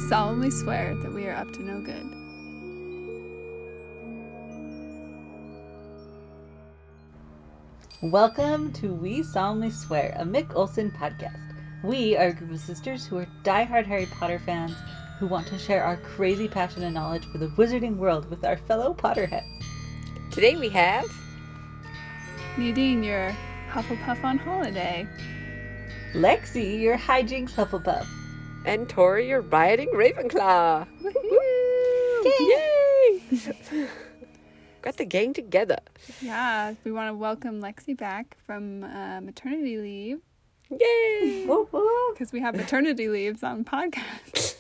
solemnly swear that we are up to no good. Welcome to We Solemnly Swear, a Mick Olson podcast. We are a group of sisters who are diehard Harry Potter fans who want to share our crazy passion and knowledge for the wizarding world with our fellow Potterheads. Today we have Nadine, your Hufflepuff on holiday. Lexi, your hijinks Hufflepuff. and Tori, your rioting Ravenclaw. Woo-hoo! Yay! Got the gang together. Yeah, we want to welcome Lexi back from maternity leave Yay! Woo woo. because we have maternity leaves on podcasts.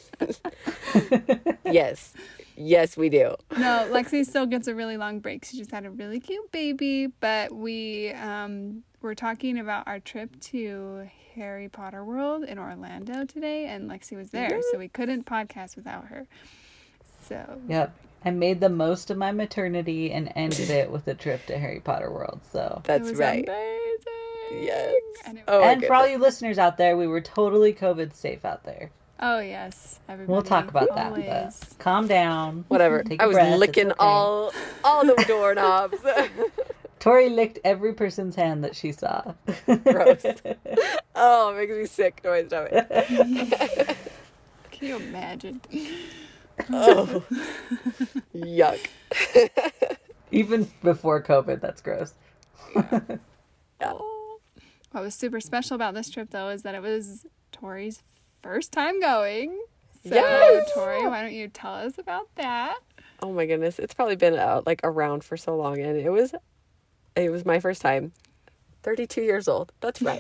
Yes. Yes, we do. No, Lexi still gets a really long break. She just had a really cute baby, but we were talking about our trip to Harry Potter World in Orlando today, and Lexi was there, so we couldn't podcast without her. So Yep. I made the most of my maternity and ended it with a trip to Harry Potter World. So, That's it was right. amazing. Yes. And it Oh, my and for all goodness. you listeners out there, we were totally COVID safe out there. Oh yes, everybody. We'll talk about that, always. but calm down. Whatever. Take a I was breath, it's licking okay. all the doorknobs. Tori licked every person's hand that she saw. Gross. Oh, it makes me sick to my stomach. Can you imagine? Oh. Yuck. Even before COVID, that's gross. What was super special about this trip, though, is that it was Tori's first time going. So, Yes! Tori, why don't you tell us about that? Oh my goodness. It's probably been around for so long, and it was my first time. 32 years old. That's right.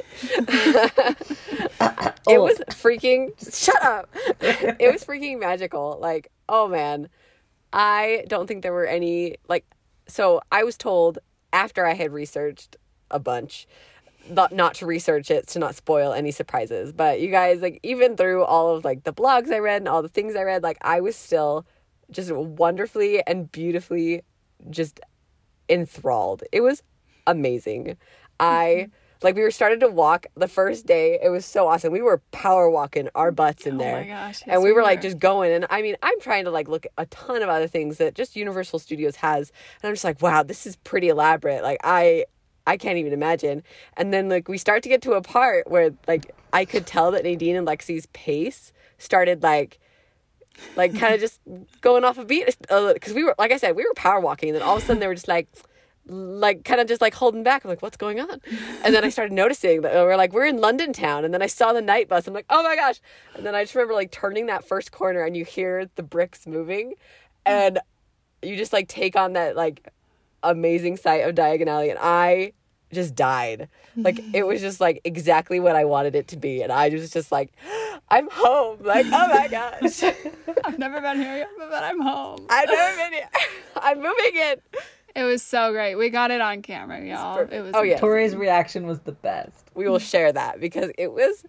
It was freaking shut up. It was freaking magical. Like, oh man. I don't think there were any so I was told after I had researched a bunch not to research it to not spoil any surprises. But you guys, even through all of the blogs I read and all the things I read, I was still just wonderfully and beautifully just enthralled. It was amazing. We were started to walk the first day. It was so awesome. We were power walking our butts in there. Oh my gosh. And we were just going. And I mean, I'm trying to look at a ton of other things that just Universal Studios has. And I'm just like, wow, this is pretty elaborate. I can't even imagine. And then we start to get to a part where I could tell that Nadine and Lexi's pace started kind of just going off a beat. Because we were, like I said, we were power walking. And then all of a sudden they were just kind of just holding back. I'm like, what's going on? And then I started noticing that we're in London town. And then I saw the night bus. I'm like, oh my gosh. And then I just remember turning that first corner and you hear the bricks moving and you just take on that amazing sight of Diagon Alley. And I just died. It was just exactly what I wanted it to be. And I was just I'm home. Oh my gosh. I've never been here yet, but I'm home. I've never been here. I'm moving in. It was so great. We got it on camera, y'all. It was Oh, yeah. Tori's reaction was the best. We will share that because it was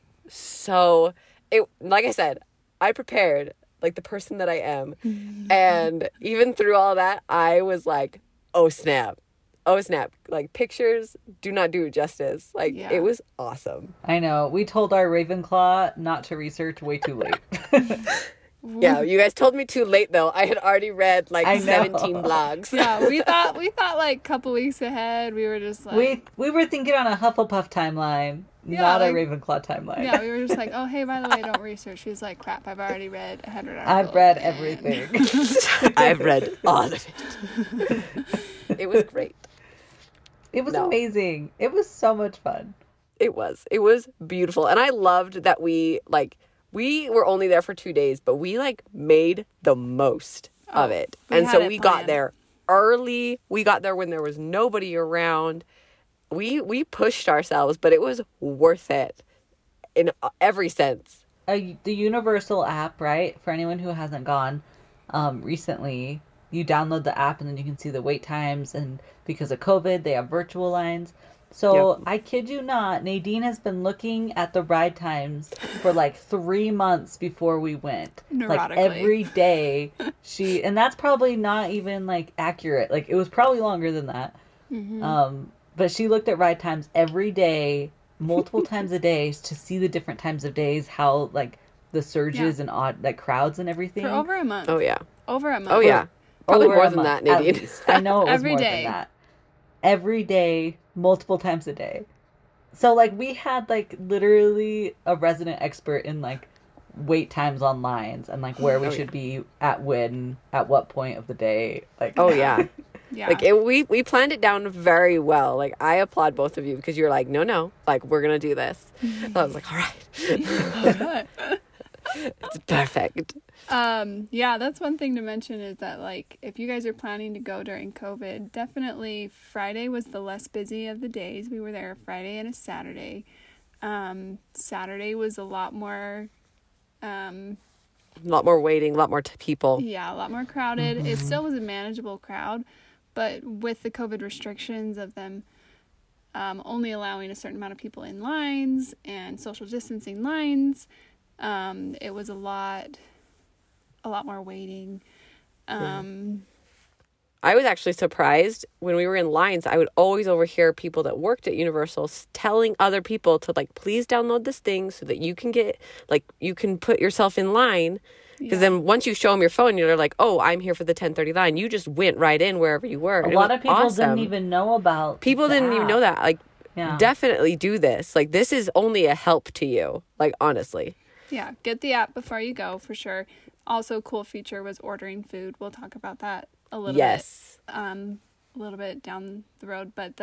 like I said, I prepared the person that I am. And even through all that, I was oh snap. Oh snap. Pictures do not do it justice. Yeah. It was awesome. I know. We told our Ravenclaw not to research way too late. Yeah, you guys told me too late though. I had already read I know. 17 blogs. Yeah, we thought a couple weeks ahead. We were just we were thinking on a Hufflepuff timeline, Yeah, not a Ravenclaw timeline. yeah, we were just oh, hey, by the way, don't research. She was like, crap, I've already read 100 articles. I've read everything. I've read all of it. It was great. It was No. amazing. It was so much fun. It was beautiful. And I loved that we were only there for 2 days, but we made the most of it. we And had so it we got planned. there early. We got there when there was nobody around. We pushed ourselves, but it was worth it in every sense. The Universal app, right? For anyone who hasn't gone recently, you download the app and then you can see the wait times. And because of COVID, they have virtual lines. So Yep. I kid you not, Nadine has been looking at the ride times for 3 months before we went. Neurotically. Every day and that's probably not even accurate. It was probably longer than that. But she looked at ride times every day, multiple times a day to see the different times of days, how the surges and odd like crowds and everything. For over a month. Oh yeah. Over a month. Oh yeah. Probably Over more a than month, that, at Nadine. least. I know it was Every more day. than that. Every day, multiple times a day. So like we had like literally a resident expert in like wait times on lines and like where we should be at when at what point of the day. Like Oh yeah. Yeah. Like we planned it down very well. Like I applaud both of you because you're like, no, like we're gonna do this. And I was like, all right, it's perfect. Yeah, that's one thing to mention is that like if you guys are planning to go during COVID, definitely Friday was the less busy of the days. We were there a Friday and a Saturday. Saturday was a lot more A lot more waiting, a lot more people. yeah, a lot more crowded. It still was a manageable crowd, but with the COVID restrictions of them only allowing a certain amount of people in lines and social distancing lines, it was a lot more waiting. I was actually surprised when we were in lines. I would always overhear people that worked at Universal telling other people to like, please download this thing so that you can get like you can put yourself in line. Because then once you show them your phone, you're like, oh, I'm here for the 10:30 line. You just went right in wherever you were. a lot of people didn't even know about People the didn't even app. know that. Like, Yeah. definitely do this. Like, this is only a help to you. Like, honestly. Yeah, get the app before you go for sure. Also, cool feature was ordering food. We'll talk about that a little Yes. bit. A little bit down the road, but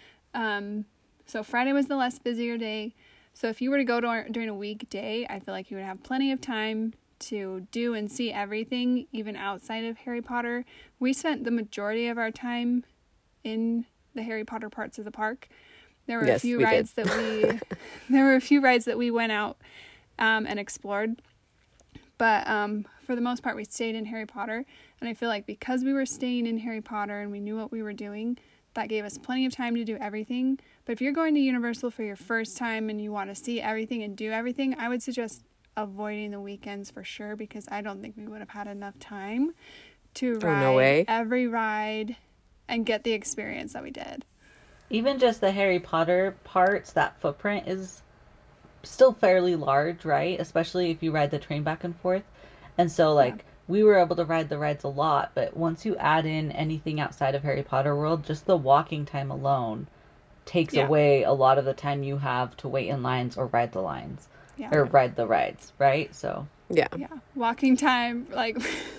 so Friday was the less busier day. So if you were to go during a weekday, I feel like you would have plenty of time to do and see everything, even outside of Harry Potter. We spent the majority of our time in the Harry Potter parts of the park. There were Yes, a few we rides did. there were a few rides that we went out and explored. But for the most part, we stayed in Harry Potter. And I feel like because we were staying in Harry Potter and we knew what we were doing, that gave us plenty of time to do everything. But if you're going to Universal for your first time and you want to see everything and do everything, I would suggest avoiding the weekends for sure, because I don't think we would have had enough time to ride no way. every ride and get the experience that we did. Even just the Harry Potter parts, that footprint is still fairly large, right? Especially if you ride the train back and forth. And so, like, we were able to ride the rides a lot, but once you add in anything outside of Harry Potter World, just the walking time alone takes away a lot of the time you have to wait in lines or ride the lines. Yeah. Or ride the rides, right? So, Yeah. Yeah. Walking time, like,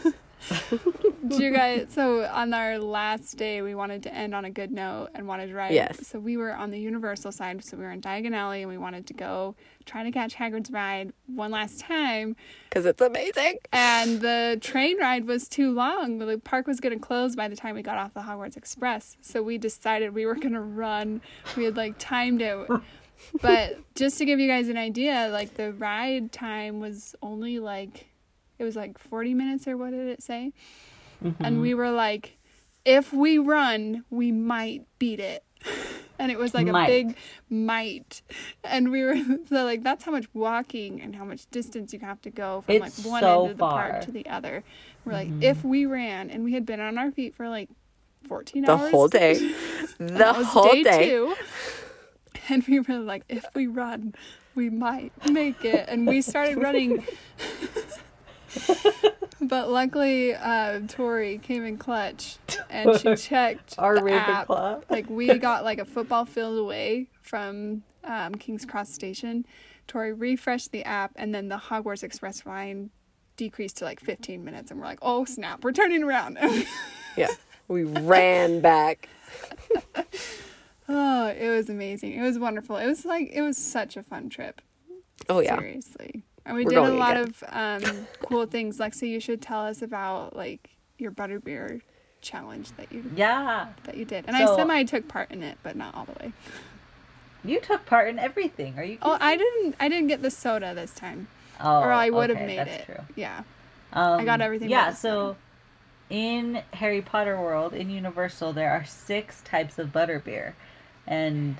do you guys, so on our last day, we wanted to end on a good note and wanted to ride. Yes. So we were on the Universal side, so we were in Diagon Alley and we wanted to go try to catch Hagrid's ride one last time. Because it's amazing. And the train ride was too long. The park was going to close by the time we got off the Hogwarts Express. So we decided we were going to run. We had like timed it. But just to give you guys an idea, like the ride time was only like, it was like 40 minutes or what did it say? And we were like, if we run, we might beat it. And it was like a big might. And we were, so like, that's how much walking and how much distance you have to go from It's like one so end of the far. park to the other. We're like, if we ran, and we had been on our feet for like 14 The hours. whole day. The That was whole day day. 2. And we were like, if we run, we might make it. And we started running. But luckily, Tori came in clutch and she checked Our the app. Ravenclaw. Like, we got like a football field away from King's Cross Station. Tori refreshed the app, and then the Hogwarts Express line decreased to like 15 minutes. And we're like, oh snap, we're turning around. Yeah. We ran back. Oh, it was amazing. It was wonderful. It was such a fun trip. Oh, yeah. Seriously. And we We're did a going lot again. of cool things. Lexi, you should tell us about like your butterbeer challenge that you did. And I So- semi took part in it, but not all the way. You took part in everything. Are you Oh, kidding? I didn't get the soda this time. Oh, Or I would have okay, made that's it. True. Yeah. I got everything Yeah, but the so in Harry Potter World, in Universal, there are 6 types of butterbeer. And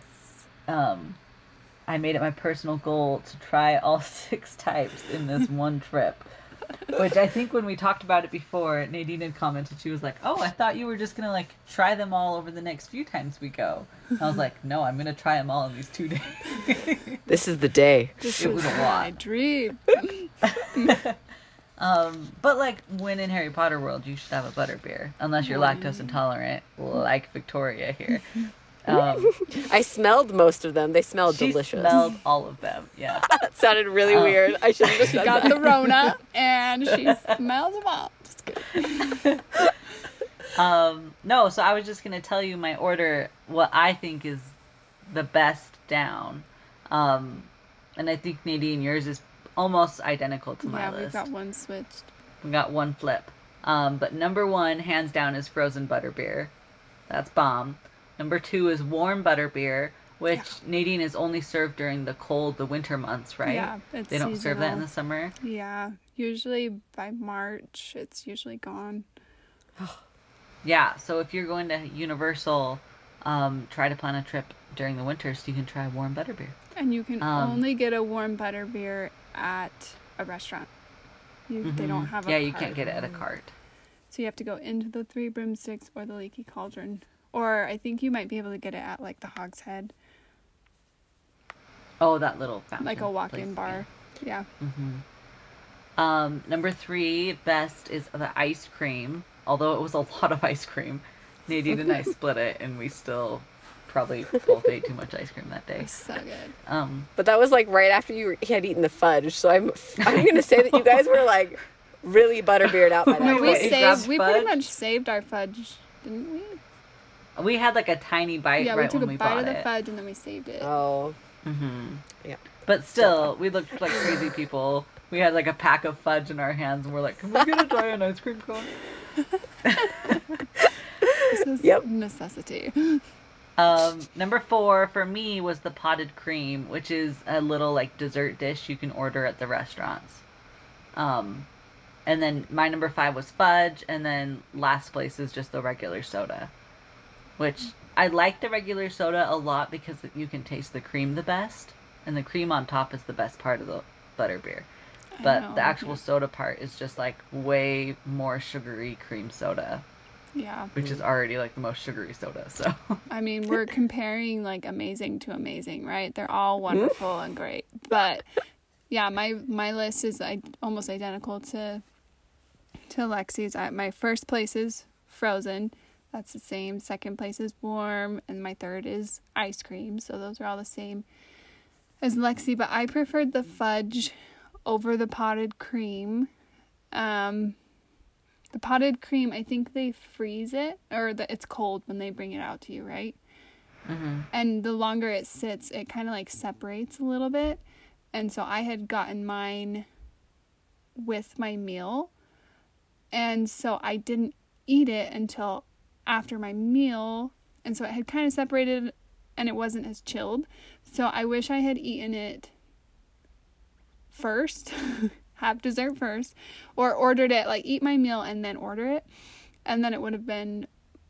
I made it my personal goal to try all 6 types in this one trip. Which I think when we talked about it before, Nadine had commented, she was like, oh, I thought you were just going to like try them all over the next few times we go. And I was like, no, I'm going to try them all in these 2 days. This is the day. This It was was a my lot. dream. But like when in Harry Potter world, you should have a butterbeer, unless you're lactose intolerant, like Victoria here. I smelled most of them. They smelled She delicious. smelled all of them. Yeah. That sounded really weird. I shouldn't have said Got that. the Rona, and she smells them all. Just kidding. No, so I was just gonna tell you my order, what I think is the best down. And I think Nadine, yours is almost identical to my Yeah, list. we've got one switched. We got one flip. But number 1, hands down, is frozen butterbeer. That's bomb. Number 2 is warm butterbeer, which Nadine is only served during the winter months, right? Yeah, it's They don't serve that in seasonal. the summer. Yeah, usually by March, it's usually gone. Yeah, so if you're going to Universal, try to plan a trip during the winter so you can try warm butterbeer. And you can only get a warm butterbeer at a restaurant. They don't have a Yeah, you cart. can't get it at a cart. So you have to go into the Three Broomsticks or the Leaky Cauldron. Or I think you might be able to get it at like the Hog's Head, Oh, that little fountain. like a walk-in place, bar. Yeah. Number 3, best is the ice cream. Although it was a lot of ice cream, Nadine and I split it, and we still probably both ate too much ice cream that day. So good. But that was like right after you had eaten the fudge. So I'm going to say that you guys were like really butterbeered out by that No, point. we pretty fudge? much saved our fudge, didn't we? We had like a tiny bite Yeah, right we took when a we bite bought of the it. fudge and then we saved it. Oh. Yeah. But still, we looked like crazy people. We had like a pack of fudge in our hands, and we're like, "Can we get a giant ice cream cone?" This is Yep. necessity. Number 4 for me was the potted cream, which is a little like dessert dish you can order at the restaurants. And then my number 5 was fudge, and then last place is just the regular soda, which I like the regular soda a lot because you can taste the cream the best, and the cream on top is the best part of the butterbeer. But know. the actual soda part is just like way more sugary cream soda, Yeah. which is already like the most sugary soda. So I mean, we're comparing like amazing to amazing, right? They're all wonderful and great. But yeah, my list is almost identical to Lexi's. My first place is frozen. That's the same. Second place is warm, and my third is ice cream. So those are all the same as Lexi, but I preferred the fudge over the potted cream. The potted cream, I think they freeze it, or it's cold when they bring it out to you, right? Mm-hmm. And the longer it sits, it kind of like separates a little bit. And so I had gotten mine with my meal, and so I didn't eat it until after my meal, and so it had kind of separated and it wasn't as chilled. So I wish I had eaten it first, have dessert first, or ordered it, like eat my meal and then order it, and then it would have been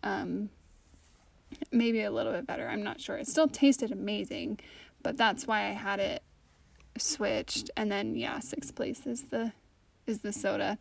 maybe a little bit better. I'm not sure. It still tasted amazing, but that's why I had it switched. And then yeah, sixth place is the soda.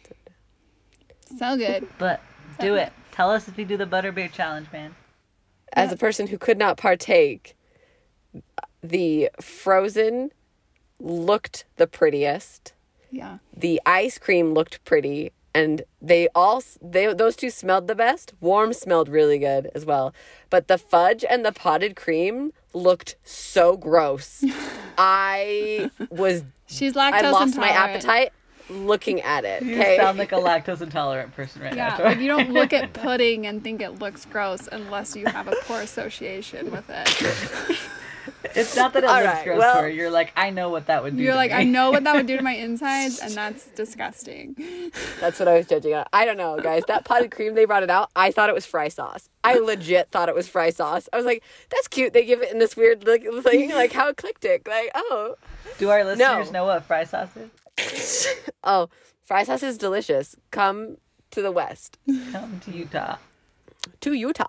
So good. But do it. Tell us if you do the butterbeer challenge, man. As a person who could not partake, the frozen looked the prettiest. Yeah. The ice cream looked pretty, and those two smelled the best. Warm smelled really good as well, but the fudge and the potted cream looked so gross. I She's lactose lost my intolerant. appetite looking at it. You Okay. sound like a lactose intolerant person right Yeah, now. like you don't look at pudding and think it looks gross unless you have a poor association with it. It's not that it All looks right, gross well- to her. You're like, I know what that would do. You're to like, me. I know what that would do to my insides, and that's disgusting. That's what I was judging on. I don't know, guys. That potted cream, they brought it out. I thought it was fry sauce. I legit thought it was fry sauce. I was like, that's cute. They give it in this weird thing, like how eclectic. Like, oh. Do our listeners No. know what fry sauce is? Oh, fry sauce is delicious. Come to the West. Come to Utah. To Utah.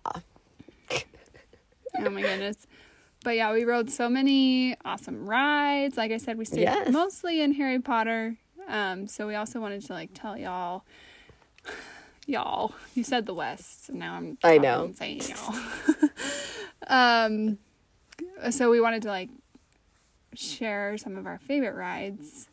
Oh my goodness. But yeah, we rode so many awesome rides. Like I said, we stayed Yes. mostly in Harry Potter. So we also wanted to like tell y'all, you said the West, so now I know. I'm saying y'all. So we wanted to like share some of our favorite rides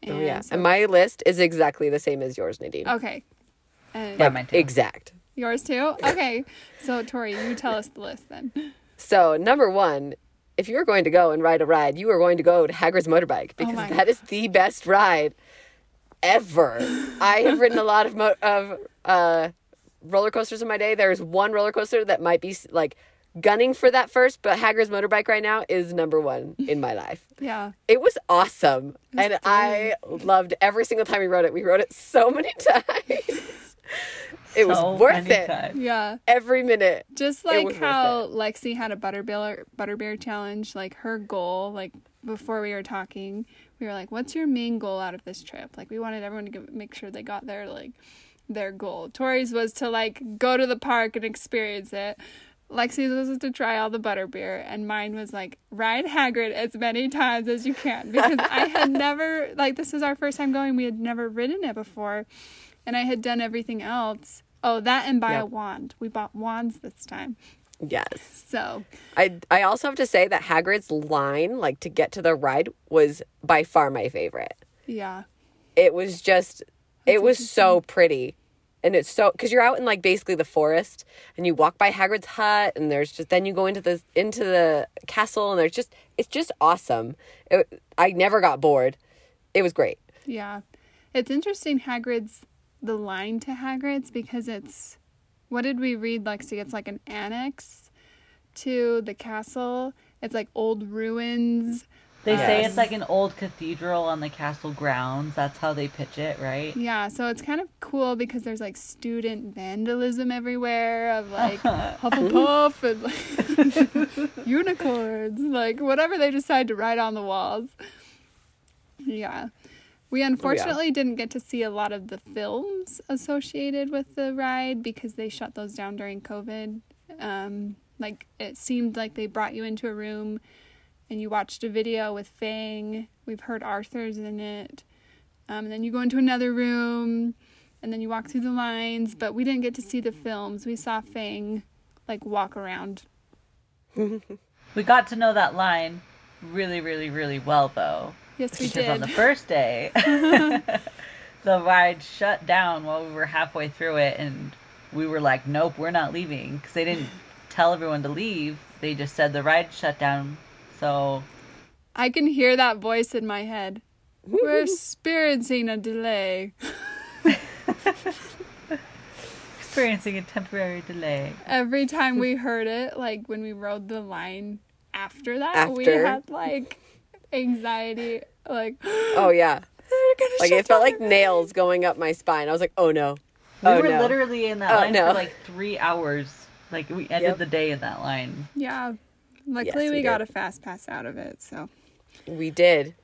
Oh, yeah. so- And my list is exactly the same as yours, Nadine. Okay. And Yeah, mine too. Exact. yours too? Okay. So, Tori, you tell us the list then. So, number one, if you're going to go and ride a ride, you are going to go to Hagrid's Motorbike because my that is the best ride ever. I have ridden a lot of roller coasters in my day. There's one roller coaster that might be like gunning for that first, but Hagrid's Motorbike right now is number one in my life. Yeah. It was awesome. And I loved every single time we rode it. We rode it so many times. It was So worth many it. times. Yeah. Every minute. Just It like was worth how Lexi had a butterbeer challenge, like her goal, like before we were talking, we were like, what's your main goal out of this trip? Like we wanted everyone to make sure they got their goal. Tori's was to like go to the park and experience it. Lexi's was to try all the butterbeer, and mine was like ride Hagrid as many times as you can, because I had never, like, this is our first time going, we had never ridden it before, and I had done everything else. Oh, that and buy a Yep. wand. We bought wands this time. Yes. So, I also have to say that Hagrid's line, like to get to the ride, was by far my favorite. yeah. It was just, it was so pretty. And it's so, because you're out in like basically the forest and you walk by Hagrid's hut and there's just, then you go into the castle and it's just awesome. I never got bored. It was great. Yeah. It's interesting, the line to Hagrid's, because it's, what did we read, Lexi? It's like an annex to the castle. It's like old ruins. They say Yes. it's like an old cathedral on the castle grounds. That's how they pitch it, right? Yeah, so it's kind of cool because there's like student vandalism everywhere of like Hufflepuff and like unicorns, like whatever they decide to write on the walls. Yeah. We unfortunately didn't get to see a lot of the films associated with the ride because they shut those down during COVID. Like it seemed like they brought you into a room and you watched a video with Fang. We've heard Arthur's in it. And then you go into another room, and then you walk through the lines, but we didn't get to see the films. We saw Fang, like, walk around. We got to know that line really, really, really well, though. Yes, we Because on did. the first day, the ride shut down while we were halfway through it, and we were like, nope, we're not leaving. Because they didn't tell everyone to leave. They just said the ride shut down. So I can hear that voice in my head. We're experiencing a delay. experiencing a temporary delay. Every time we heard it, like, when we rode the line after that, we After. had, like, anxiety. Like, Oh, yeah. they're gonna Like shut it felt down like the- nails going up my spine. I was like, oh no. We Oh were no. literally in that Oh, line no. for like 3 hours. Like we ended Yep. the day in that line. Yeah. Luckily, Yes, we we got did. a fast pass out of it, so. We did.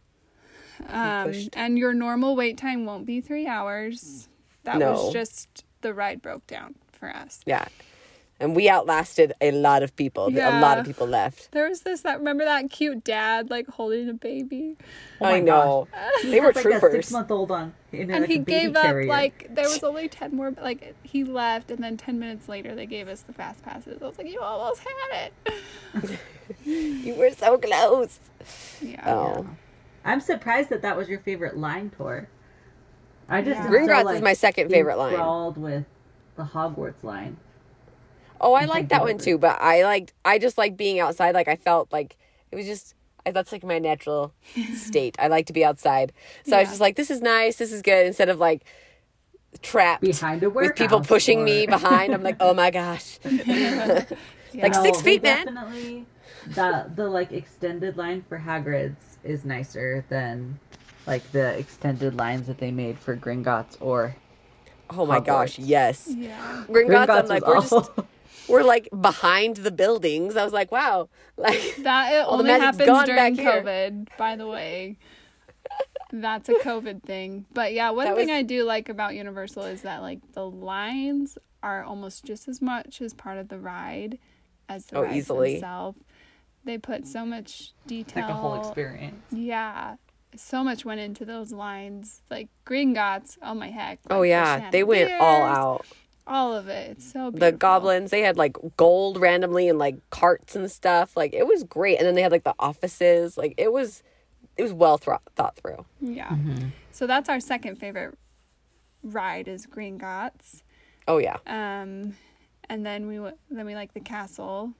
pushed. And your normal wait time won't be 3 hours. That No. was just the ride broke down for us. Yeah. And we outlasted a lot of people. A lot of Yeah. people left. There was remember that cute dad like holding a baby? Oh my I know. He They were had, like, a troopers. 6-month-old on. In And like he a baby gave up, carrier. like, there was only 10 more, like, he left, and then 10 minutes later, they gave us the fast passes. I was like, you almost had it. You were so close. Yeah. Oh. I'm surprised that was your favorite line, Tor. I just Yeah. am so, Gringotts is my second favorite line. enthralled with the Hogwarts line. Oh, I I like think that that one was- too, but I just like being outside. Like I felt like it was just, that's like my natural state. I like to be outside. So I was Yeah. just like, this is nice. This is good. Instead of like trapped Behind a with people warehouse pushing or- me behind. I'm like, oh my gosh. Like Yeah. 6 feet, man. Definitely, the like extended line for Hagrid's is nicer than like the extended lines that they made for Gringotts or Oh my gosh. Hogwarts. Yes. Yeah. Gringotts, I'm like, was we're like behind the buildings. I was like, wow. Like, That it All the only magic's happens gone during back here. COVID, by the way. That's a COVID thing. But yeah, one That thing was- I do like about Universal is that like the lines are almost just as much as part of the ride as the Oh, rides easily. themselves. They put so much detail. like a whole experience. Yeah. So much went into those lines. Like Gringotts, oh my heck. oh like, the yeah, they went all chandeliers, out. All of it. It's so The beautiful. goblins, they had like gold randomly and like carts and stuff. Like it was great. And then they had like the offices. Like it was well thought through. Yeah. So that's our second favorite ride is Gringotts. Oh yeah. And then we like the castle.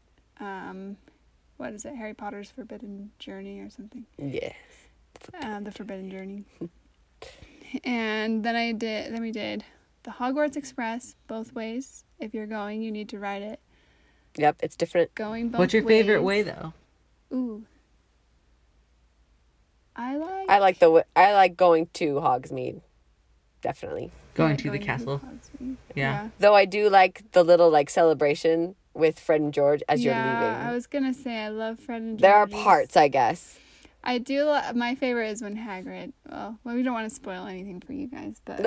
What is it? Harry Potter's Forbidden Journey or something. Yes. The Forbidden Journey. And then we did the Hogwarts Express both ways. If you're going, you need to ride it. Yep, it's different. Going both What's your favorite way, ways. though? Ooh. I like going to Hogsmeade. Definitely. Going to the castle. Hogsmeade. Yeah. Though I do like the little like celebration with Fred and George as you're leaving. I was gonna say I love Fred and George. There are parts, I guess. I do. My favorite is when Hagrid. Well, we don't want to spoil anything for you guys, but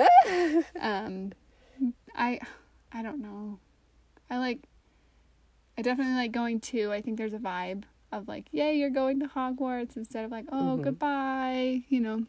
I don't know. I definitely like going to. I think there's a vibe of like, yay, you're going to Hogwarts instead of like, oh, goodbye, you know.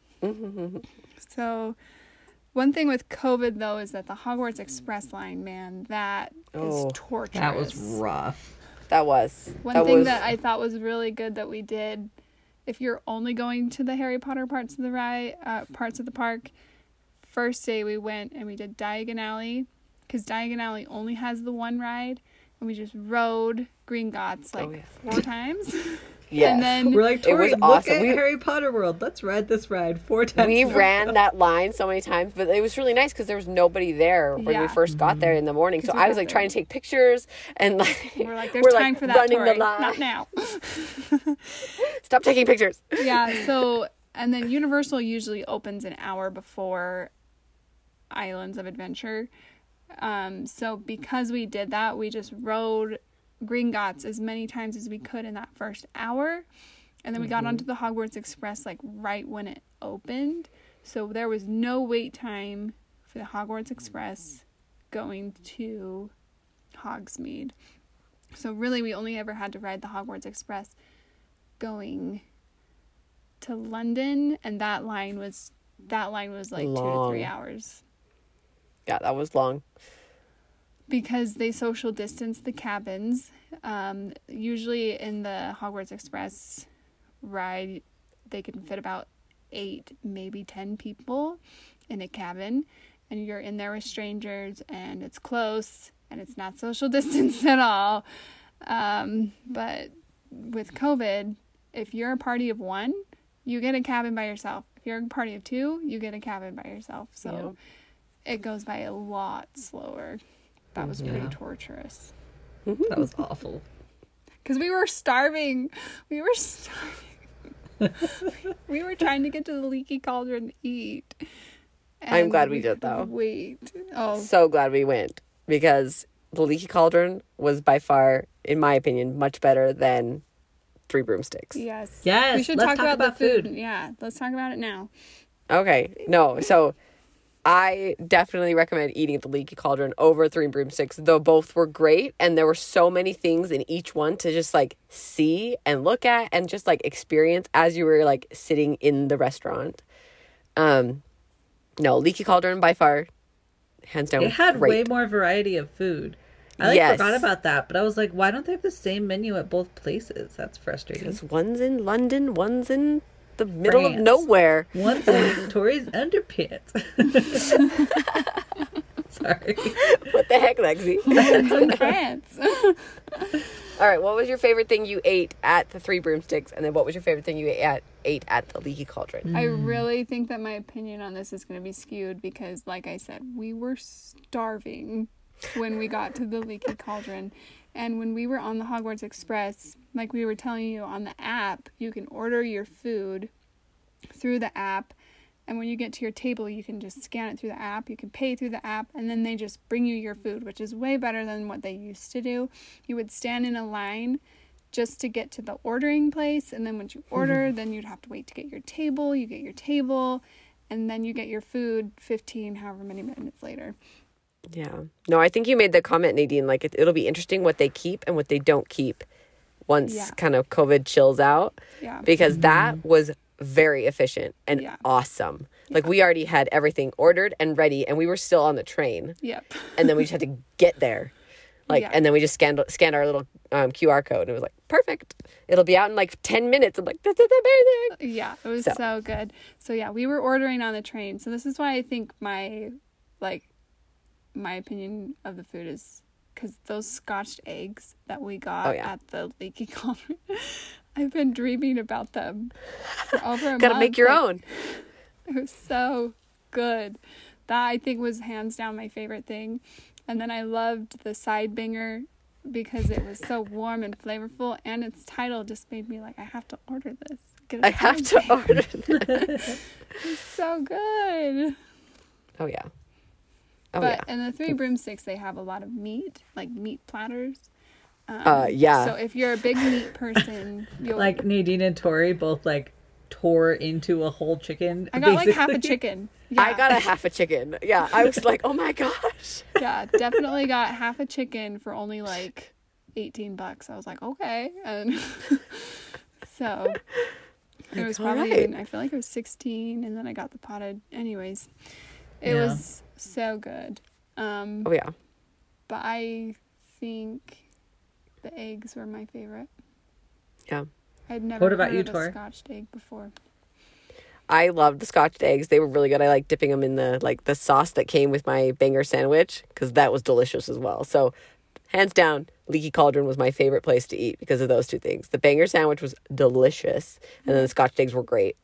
So, one thing with COVID though is that the Hogwarts Express line, man, that is torturous. That was rough. That was. One thing that I thought was really good that we did, if you're only going to the Harry Potter parts of the ride, parts of the park, first day we went and we did Diagon Alley, because Diagon Alley only has the one ride, and we just rode Gringotts 4 times. Yeah. And then We're like, Tori, it was awesome. Look at Harry Potter World. Let's ride this ride 4 times. We ran that line so many times, but it was really nice because there was nobody there when we first got there in the morning. So I was like trying to take pictures and like we're like, there's time for that, running Tori. the line. Not now. Stop taking pictures. Yeah. So and then Universal usually opens an hour before Islands of Adventure. So because we did that, we just rode Gringotts as many times as we could in that first hour, and then we got onto the Hogwarts Express like right when it opened, so there was no wait time for the Hogwarts Express going to Hogsmeade. So really we only ever had to ride the Hogwarts Express going to London, and that line was like long. 2 to 3 hours. Yeah, that was long. Because they social distance the cabins. Usually in the Hogwarts Express ride, they can fit about 8, maybe 10 people in a cabin. And you're in there with strangers, and it's close, and it's not social distance at all. But with COVID, if you're a party of 1, you get a cabin by yourself. If you're a party of 2, you get a cabin by yourself. So it goes by a lot slower. That was pretty torturous. That was awful. Because we were starving. We were trying to get to the Leaky Cauldron to eat. I'm glad we did, though. Wait. Oh. So glad we went. Because the Leaky Cauldron was by far, in my opinion, much better than Three Broomsticks. Yes. Yes. We should let's talk about the food. Yeah. Let's talk about it now. Okay. No. So I definitely recommend eating at the Leaky Cauldron over Three Broomsticks, though both were great, and there were so many things in each one to just like see and look at and just like experience as you were like sitting in the restaurant. No, Leaky Cauldron by far, hands down. It had great. way more variety of food. I forgot about that, but I was like, why don't they have the same menu at both places? That's frustrating. Because one's in London, one's in the middle France. of nowhere. One's in Tori's underpants. Sorry. What the heck, Lexi? In France. All right, what was your favorite thing you ate at the Three Broomsticks? And then what was your favorite thing you ate at the Leaky Cauldron? I really think that my opinion on this is going to be skewed because, like I said, we were starving when we got to the Leaky Cauldron. And when we were on the Hogwarts Express, like we were telling you on the app, you can order your food through the app. And when you get to your table, you can just scan it through the app. You can pay through the app, and then they just bring you your food, which is way better than what they used to do. You would stand in a line just to get to the ordering place, and then once you order, then you'd have to wait to get your table. You get your table, and then you get your food 15, however many minutes later. Yeah. No, I think you made the comment, Nadine, like it'll be interesting what they keep and what they don't keep once kind of COVID chills out. Yeah. Because that was very efficient and awesome. Like we already had everything ordered and ready, and we were still on the train. Yep. And then we just had to get there. Like, Yeah. and then we just scanned our little QR code, and it was like, perfect. It'll be out in like 10 minutes. I'm like, this is amazing. Yeah, it was So. so good. So yeah, we were ordering on the train. So this is why I think my opinion of the food is because those scotched eggs that we got Oh, yeah. at the Leaky Cauldron, I've been dreaming about them for over a month. Gotta make your Like, own. It was so good. That I think was hands down my favorite thing. And then I loved the side banger because it was so warm and flavorful, and its title just made me like, I have to order this. Get a I have side to banger. order this. It's so good. Oh, yeah. Oh, But yeah. in the Three Broomsticks, they have a lot of meat, like meat platters. Yeah. So if you're a big meat person, you'll Like Nadine and Tori both like tore into a whole chicken. I got like half a basically. chicken. Yeah. I got a half a chicken. Yeah. I was like, oh my gosh. Yeah, definitely got half a chicken for only like $18. I was like, okay. And so it was probably alright. even, I feel like it was 16, and then I got the potted. Anyways, it Yeah. was so good. Oh, yeah. But I think the eggs were my favorite. Yeah. I'd never What about heard you, of a Tor? scotched egg before. I loved the scotched eggs. They were really good. I like dipping them in the sauce that came with my banger sandwich because that was delicious as well. So, hands down, Leaky Cauldron was my favorite place to eat because of those two things. The banger sandwich was delicious, and then the scotched eggs were great.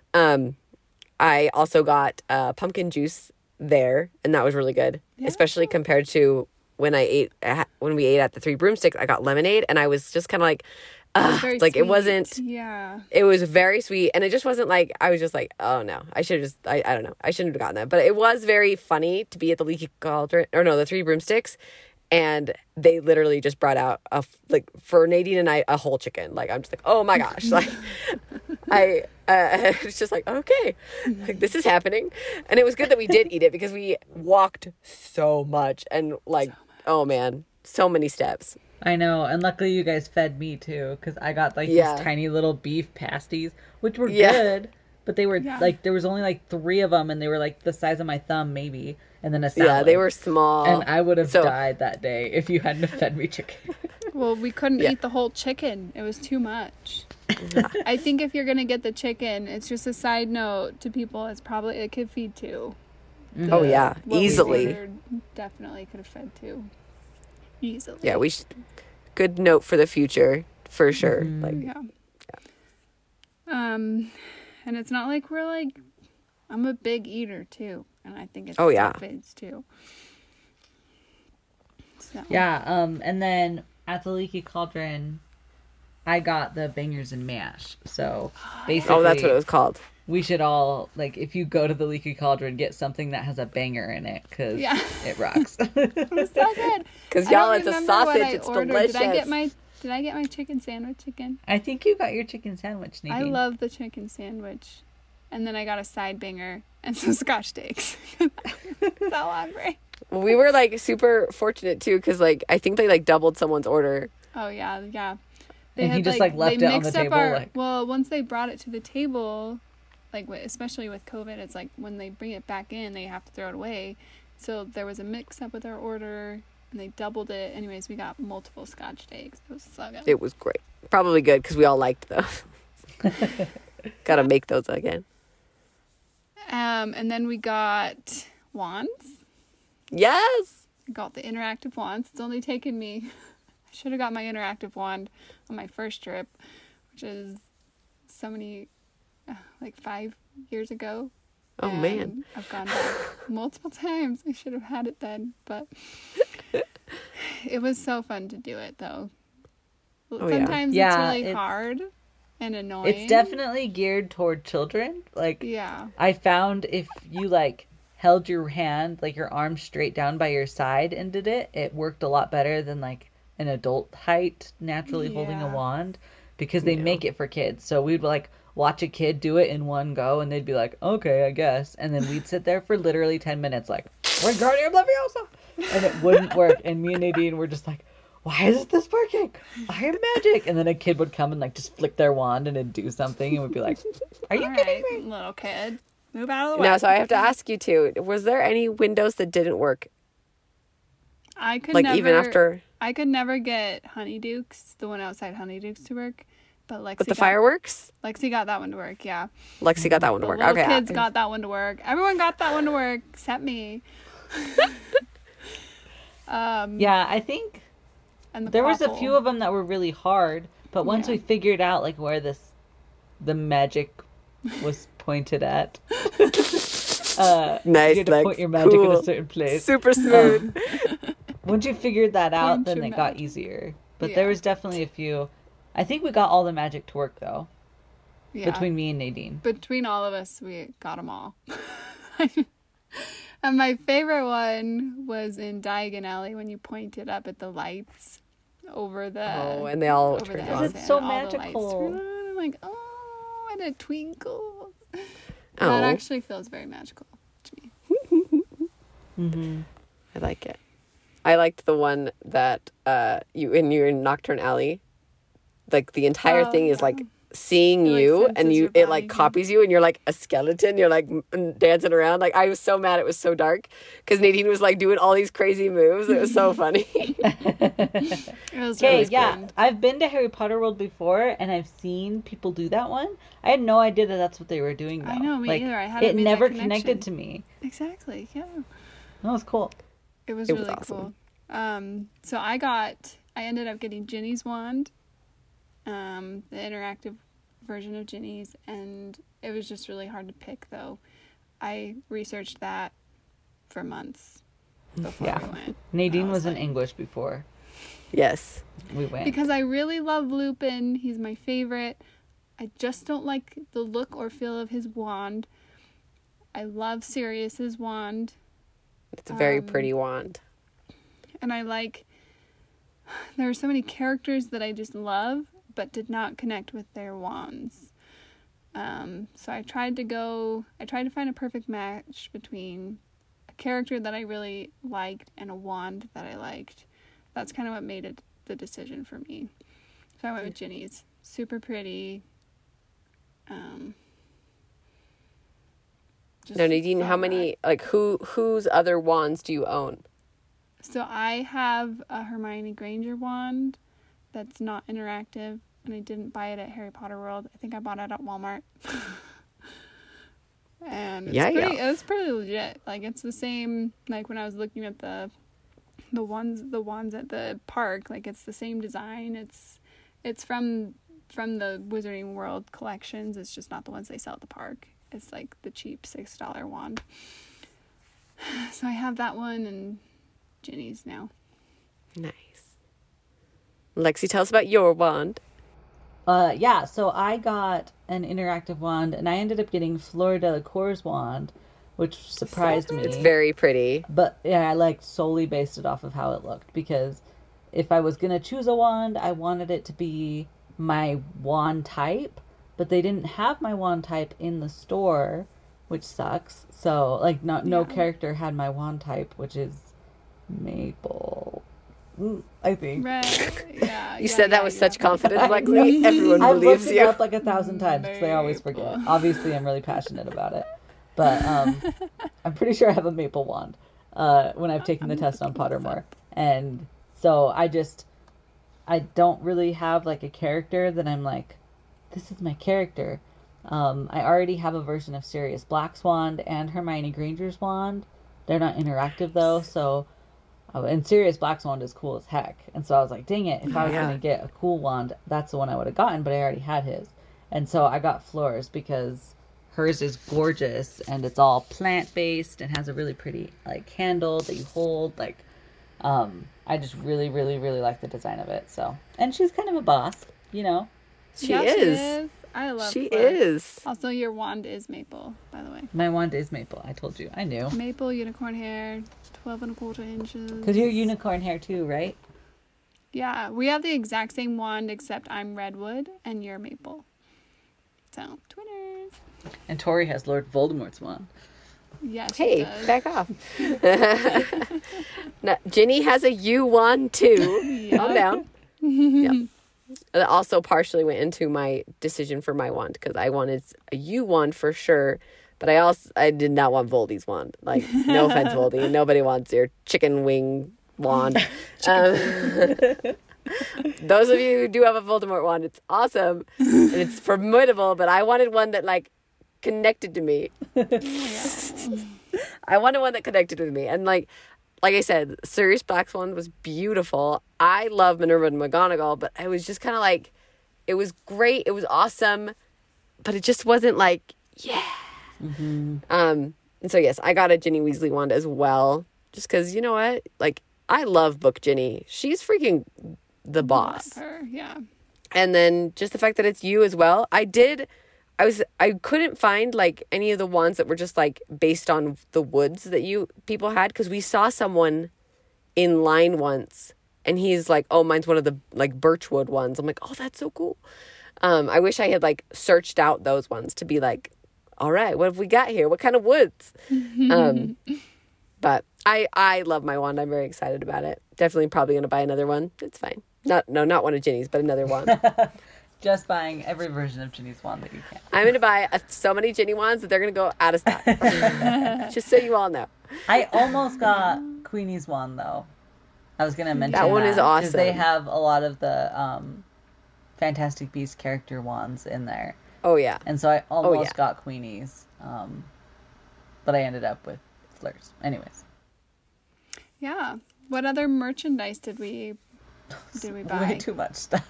I also got pumpkin juice there, and that was really good, especially compared to when we ate at the Three Broomsticks. I got lemonade, and I was just kind of like, Very like it sweet. wasn't. Yeah. It was very sweet, and it just wasn't like, I was just like, oh no, I should have just, I don't know, I shouldn't have gotten that. But it was very funny to be at the Leaky Cauldron, or no, the Three Broomsticks, and they literally just brought out like for Nadine and I a whole chicken. Like I'm just like, oh my gosh, like I it's just like, okay, like this is happening, and it was good that we did eat it because we walked so much and like, oh man, so many steps. I know, and luckily you guys fed me too, because I got like Yeah. these tiny little beef pasties, which were Yeah. good, but they were Yeah. like, there was only like 3 of them, and they were like the size of my thumb maybe, and then a salad. Yeah, they were small, And I would have So- died that day if you hadn't have fed me chicken. Well, we couldn't Yeah. eat the whole chicken. It was too much. I think if you're going to get the chicken, it's just a side note to people, it's probably, it could feed 2. Oh yeah, What we easily. ordered definitely could have fed 2. Easily. Yeah, we should. Good note for the future, for sure. Like, Yeah. And it's not like we're like, I'm a big eater too, and I think it's Oh, yeah. foods too. So Yeah, and then at the Leaky Cauldron, I got the bangers and mash. So basically, oh, that's what it was called. we should all, like, if you go to the Leaky Cauldron, get something that has a banger in it, because Yeah. it rocks. it was so good. Because I y'all, don't it's a remember what sausage. I It's ordered. delicious. Did I get my chicken sandwich again? I think you got your chicken sandwich, Nadine. I love the chicken sandwich. And then I got a side banger and some scotch eggs. So hungry. We were like super fortunate too, because like I think they like doubled someone's order. Oh yeah, yeah. And he just, like, left they it on the mixed up table, like- Well, once they brought it to the table, like especially with COVID, it's like when they bring it back in, they have to throw it away. So there was a mix up with our order, and they doubled it. Anyways, we got multiple scotch eggs. It was so good. It was great. Probably good because we all liked those. Gotta make those again. And then we got wands. Yes. I got the interactive wands. It's only taken me. I should have got my interactive wand on my first trip, which is so many, like 5 years ago. Oh And man. I've gone back multiple times. I should have had it then, but it was so fun to do it though. Oh, yeah. Sometimes Yeah, it's really it's- hard and annoying. It's definitely geared toward children. Like, Yeah. I found if you, like, held your hand, like, your arm straight down by your side and did it, it worked a lot better than, like, an adult height naturally holding a Yeah. wand, because they Yeah. make it for kids. So we'd, like, watch a kid do it in one go, and they'd be like, okay, I guess. And then we'd sit there for literally 10 minutes, like, Wingardium Leviosa! And it wouldn't work. And me and Nadine were just like, why isn't this working? I am magic. And then a kid would come and, like, just flick their wand and it'd do something, and we'd be like, are you All kidding right, me? little kid, move out of the way. Now, so I have to ask you too. Was there any windows that didn't work? I could Like, never, even after... I could never get Honeydukes, the one outside Honeydukes, to work. But Lexi With the got, fireworks? Lexi got that one to work, yeah. Lexi got that one to The work. little Okay. kids got that one to work. Everyone got that one to work except me. Yeah, I think And the there was a popple. few of them that were really hard, but once Yeah. we figured out like where the magic was pointed at, Nice, you had to like, point your magic in cool. a certain place. Super smooth. Once you figured that out, Point then your it got magic. easier. But Yeah. there was definitely a few. I think we got all the magic to work though, Yeah. between me and Nadine. Between all of us, we got them all. And my favorite one was in Diagon Alley when you pointed up at the lights over the Oh, and they all over turned the on. It's exit, so and all the lights magical. turned on. I'm like, oh, and it twinkles. Oh. That actually feels very magical to me. Mm-hmm. I like it. I liked the one that you're in Nocturne Alley. Like, the entire Oh, thing is yeah. like seeing It, like, you, senses and your it like body. copies you, and you're like a skeleton. You're like dancing around. Like, I was so mad it was so dark because Nadine was like doing all these crazy moves. It was so funny. It was Okay, really yeah. good. I've been to Harry Potter World before, and I've seen people do that one. I had no idea that that's what they were doing, though. I know, me like, either. I hadn't it made that never connection. connected to me. Exactly, yeah. That was cool. It was It was really awesome. cool. So I ended up getting Ginny's wand, the interactive version of Ginny's, and it was just really hard to pick though. I researched that for months before Yeah. we went. Nadine I was in like- English before Yes. we went. Because I really love Lupin. He's my favorite. I just don't like the look or feel of his wand. I love Sirius's wand. It's a very pretty wand. And there are so many characters that I just love, but did not connect with their wands. So I tried to find a perfect match between a character that I really liked and a wand that I liked. That's kind of what made it the decision for me. So I went with Ginny's. Super pretty. Just Now, Nadine, so how many, like, whose other wands do you own? So I have a Hermione Granger wand that's not interactive, and I didn't buy it at Harry Potter World. I think I bought it at Walmart. And it's pretty legit. Like, it's the same, like when I was looking at the wands at the park, like it's the same design. It's from the Wizarding World collections. It's just not the ones they sell at the park. It's like the cheap $6 wand. So I have that one and Ginny's now. Nice. Lexi, tell us about your wand. Yeah, so I got an interactive wand, and I ended up getting Fleur Delacour's wand, which surprised me. It's very pretty. But yeah, I like solely based it off of how it looked, because if I was gonna choose a wand, I wanted it to be my wand type, but they didn't have my wand type in the store, which sucks. So like no character had my wand type, which is Maple. I think. Right. Yeah. You said that with such confidence, Lexi. Everyone I've believes looked it you. up like 1,000 times because I always forget. Obviously, I'm really passionate about it, but I'm pretty sure I have a maple wand when I've taken the test on Pottermore, and so I don't really have like a character that I'm like, this is my character. I already have a version of Sirius Black's wand and Hermione Granger's wand. They're not interactive though, so. And Sirius Black's wand is cool as heck. And so I was like, dang it, if I was going to get a cool wand, that's the one I would have gotten, but I already had his. And so I got Fleur's because hers is gorgeous and it's all plant-based and has a really pretty like handle that you hold. Like, I just really, really, really like the design of it. So, and she's kind of a boss, you know? She is. I love She Fleur. is. Also, your wand is maple, by the way. My wand is maple. I told you. I knew. Maple unicorn hair, 12 1/4 inches. Because you're unicorn hair too, right? Yeah, we have the exact same wand except I'm redwood and you're maple. So, twinners. And Tori has Lord Voldemort's wand. Yeah, she Hey, does. back off. Now, Ginny has a U wand too. Calm down. Yeah. That also partially went into my decision for my wand because I wanted a U wand for sure, but I did not want Voldy's wand. Like, no offense, Voldy, nobody wants your chicken wing wand. Those of you who do have a Voldemort wand, it's awesome and it's formidable, but I wanted one that like connected to me. I wanted one that connected with me. And like I said, Sirius Black's one was beautiful. I love Minerva McGonagall, but I was just kind of like, it was great. It was awesome, but it just wasn't like, yeah. And so yes, I got a Ginny Weasley wand as well, just because, you know what? Like, I love Book Ginny. She's freaking the boss. Love her, yeah. And then just the fact that it's you as well. I couldn't find like any of the wands that were just like based on the woods that people had, because we saw someone in line once and he's like, oh, mine's one of the like birchwood ones. I'm like, oh, that's so cool. I wish I had like searched out those ones to be like, all right, what have we got here? What kind of woods? But I love my wand. I'm very excited about it. Definitely probably going to buy another one. It's fine. Not one of Ginny's, but another one. Just buying every version of Ginny's wand that you can. I'm going to buy so many Ginny wands that they're going to go out of stock. Just so you all know. I almost got Queenie's wand, though. I was going to mention that. One is awesome. Because they have a lot of the Fantastic Beasts character wands in there. Oh, yeah. And so I almost got Queenie's. But I ended up with Fleur's. Anyways. Yeah. What other merchandise did we buy? Way too much stuff.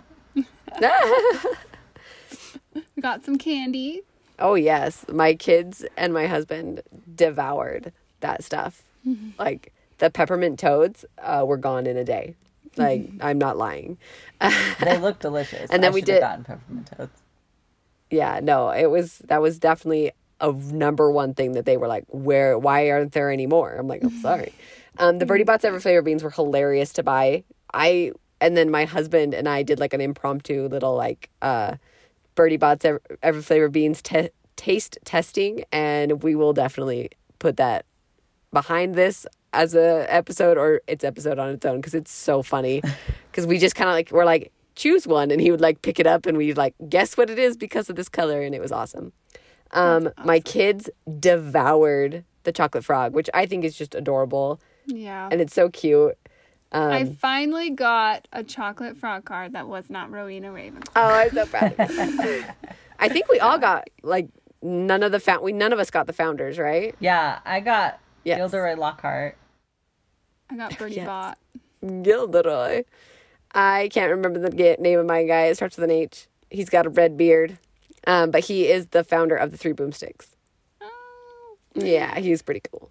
We got some candy. Oh, yes. My kids and my husband devoured that stuff. Like, the peppermint toads were gone in a day. Like, I'm not lying. They look delicious. And then we did gotten peppermint toads. Yeah, no, that was definitely a number one thing that they were like, why aren't there any more? I'm like, I'm sorry. The Bertie Bott's Ever Flavor Beans were hilarious to buy. And then my husband and I did like an impromptu little like Bertie Bott's Ever Flavor Beans taste testing, and we will definitely put that behind this as a episode, or its episode on its own, because it's so funny. Because we just kind of like, we're like, choose one, and he would like pick it up and we'd like guess what it is because of this color, and it was awesome. My kids devoured the chocolate frog, which I think is just adorable. Yeah. And it's so cute. I finally got a chocolate frog card that was not Rowena Ravenclaw. Oh, I'm so proud of you. I think we all got like none of us got the founders, right? Yeah, I got Gilderoy Lockhart. I got Bertie Bott. Gilderoy. I can't remember the name of my guy. It starts with an H. He's got a red beard. But he is the founder of the Three Boomsticks. Oh. Yeah, he's pretty cool.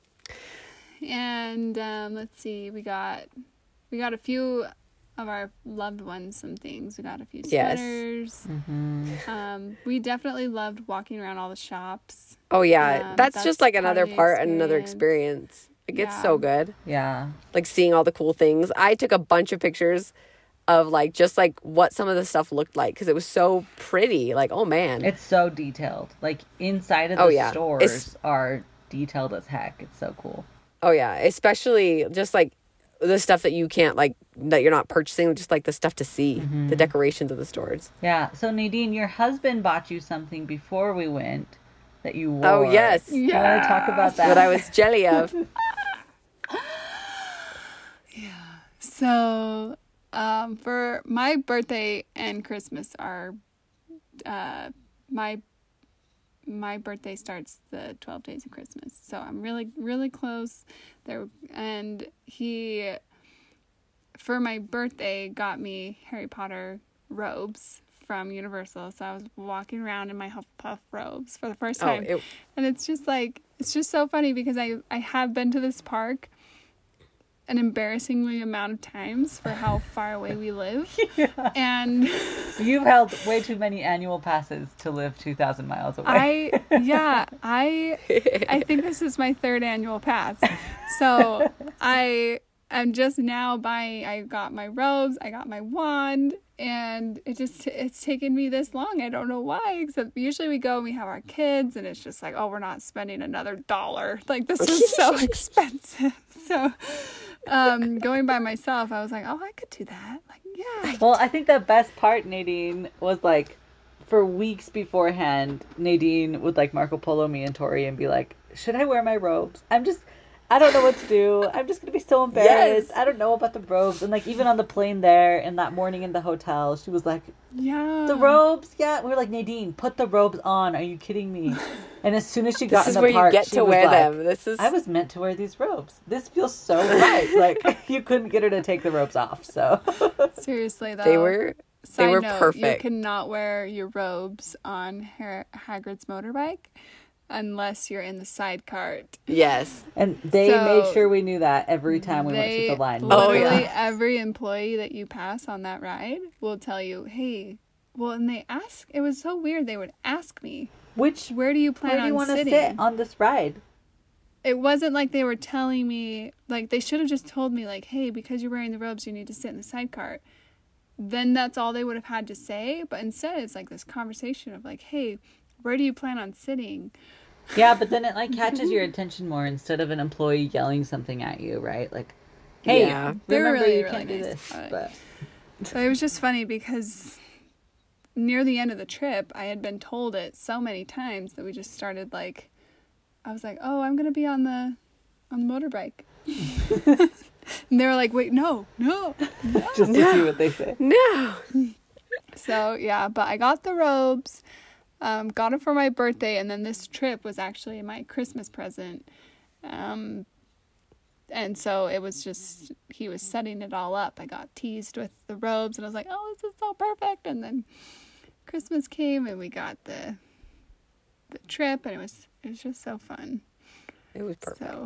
And let's see, we got a few of our loved ones some things. We got a few sweaters. Mm-hmm. We definitely loved walking around all the shops. Oh yeah, that's just like another part and another experience. experience. It gets so good. Yeah. Like seeing all the cool things. I took a bunch of pictures of like just like what some of the stuff looked like, because it was so pretty. Like, oh man, it's so detailed. Like inside of the stores are detailed as heck. It's so cool. Oh yeah, especially just like the stuff that you can't like, that you're not purchasing, just like the stuff to see, the decorations of the stores. Yeah. So Nadine, your husband bought you something before we went that you wore. Oh yes. You want to talk about that? What I was jelly of. So for my birthday and Christmas are my birthday starts the 12 days of Christmas, so I'm really, really close there. And he, for my birthday, got me Harry Potter robes from Universal, so I was walking around in my Hufflepuff robes for the first time. And it's just so funny because I have been to this park an embarrassingly amount of times for how far away we live. Yeah. And you've held way too many annual passes to live 2,000 miles away. I think this is my third annual pass. So I'm just now I got my robes, I got my wand, and it's taken me this long. I don't know why, except usually we go and we have our kids and it's just like, oh, we're not spending another $1. Like, this is so expensive. So going by myself, I was like, oh, I could do that. Like, yeah. Well, I think the best part, Nadine, was like for weeks beforehand, Nadine would like Marco Polo me and Tori and be like, should I wear my robes? I don't know what to do. I'm just going to be so embarrassed. Yes. I don't know about the robes. And, like, even on the plane there and that morning in the hotel, she was like, Yeah. the robes? Yeah. We were like, Nadine, put the robes on. Are you kidding me? And as soon as she got This is in the where park, you get she to was wear like, them. This is I was meant to wear these robes. This feels so right. Like, you couldn't get her to take the robes off, so. Seriously, though. they were Side note, You perfect. cannot wear your robes on Hagrid's motorbike unless you're in the side cart. Yes. And they So, made sure we knew that every time we went through the line. Oh, Literally yeah. every employee that you pass on that ride will tell you, hey, well, and they ask, it was so weird. They would ask me, Which, where do you plan where do you on want to sitting? sit on this ride? It wasn't like they were telling me, like, they should have just told me, like, hey, because you're wearing the robes, you need to sit in the side cart. Then that's all they would have had to say. But instead, it's like this conversation of, like, hey, where do you plan on sitting? Yeah, but then it like catches your attention more instead of an employee yelling something at you, right? Like, hey, Yeah. They were remember really, you really can't do nice this. about it. But So it was just funny because near the end of the trip, I had been told it so many times that we just started like, I was like, oh, I'm going to be on the motorbike. And they were like, wait, no. just to see what they say. No. So yeah, but I got the robes, got it for my birthday, and then this trip was actually my Christmas present. And so it was just, he was setting it all up. I got teased with the robes, and I was like, oh, this is so perfect. And then Christmas came, and we got the trip, and it was just so fun. It was perfect. So,